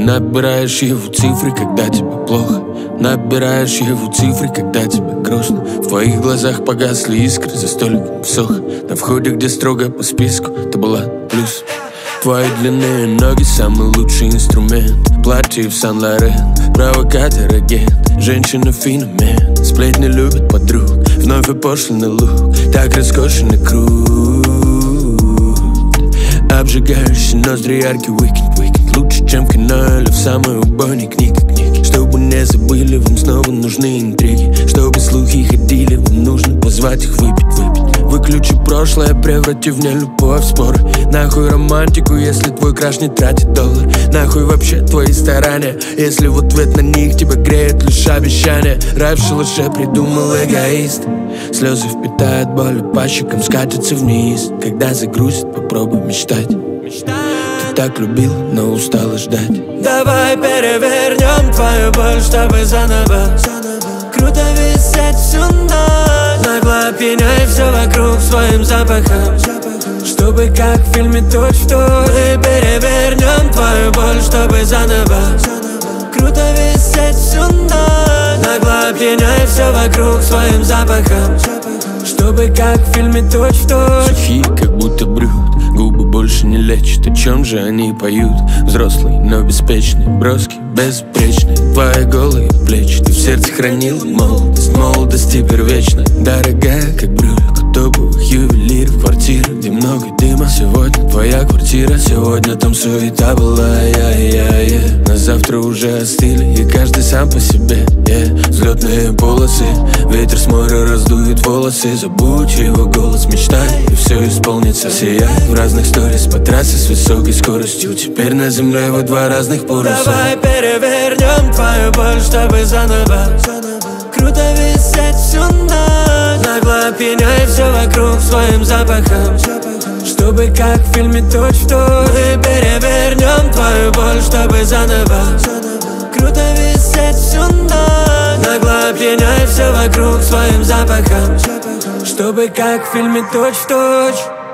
Набираешь его цифры, когда тебе плохо. Набираешь его цифры, когда тебе грустно. В твоих глазах погасли искры за столиком в Сохо. На входе, где строго по списку, ты была плюс. Твои длинные ноги самый лучший инструмент. Платье в Сан-Лорен, провокатор, агент, женщина-феномен. Сплетни любят подруг, вновь и пошлый лук. Так роскошен и крут. Обжигающий ноздри, яркий уикенд. Лучше, чем в кино или в самой убойной книге. Чтобы не забыли, вам снова нужны интриги. Чтобы слухи ходили, вам нужно позвать их выпить. Выключи прошлое, преврати в нелюбовь споры. Нахуй романтику, если твой краш не тратит доллар. Нахуй вообще твои старания, если в ответ на них тебя греет лишь обещание. Рай в шалаше придумал эгоист. Слезы впитают боль, по щекам скатятся вниз. Когда загрузит, попробуй мечтать. Ты так любил, но устала ждать. Давай перевернем твою боль, чтобы заново. Круто висеть всю ночь, нагло опьяняй все вокруг своим запахом. Чтобы как в фильме точь-в-точь. Мы перевернем твою боль, чтобы заново. Круто висеть всю ночь, нагло опьяняй все вокруг своим запахом. Чтобы как в фильме точь-в-точь. Сухие, как будто брют, губы больше не лечат. О чем же они поют? Взрослый, но беспечный, броский, безупречный. Твои голые плечи, ты в сердце хранил молодость. Молодость теперь вечна, дорогая, как брюлик топовых ювелиров. Квартира, где много дыма. Сегодня твоя квартира, сегодня там суета была. На завтра уже остыли, и каждый сам по себе. Взлетные полосы, ветер с моря раздует волосы. Забудь его голос, мечтай, и все исполнится. Сияй в разных сторис по трассе с высокой скоростью. Теперь на земле во два разных полюса. Давай перевернем твою боль, чтобы заново. Круто висеть всю ночь, нагло опьяняй все вокруг своим запахом. Чтобы как в фильме точь-в-точь. Мы перевернем твою боль, чтобы заново. Круто висеть всю ночь, нагло опьяняй все вокруг своим запахом. Чтобы как в фильме точь-в-точь.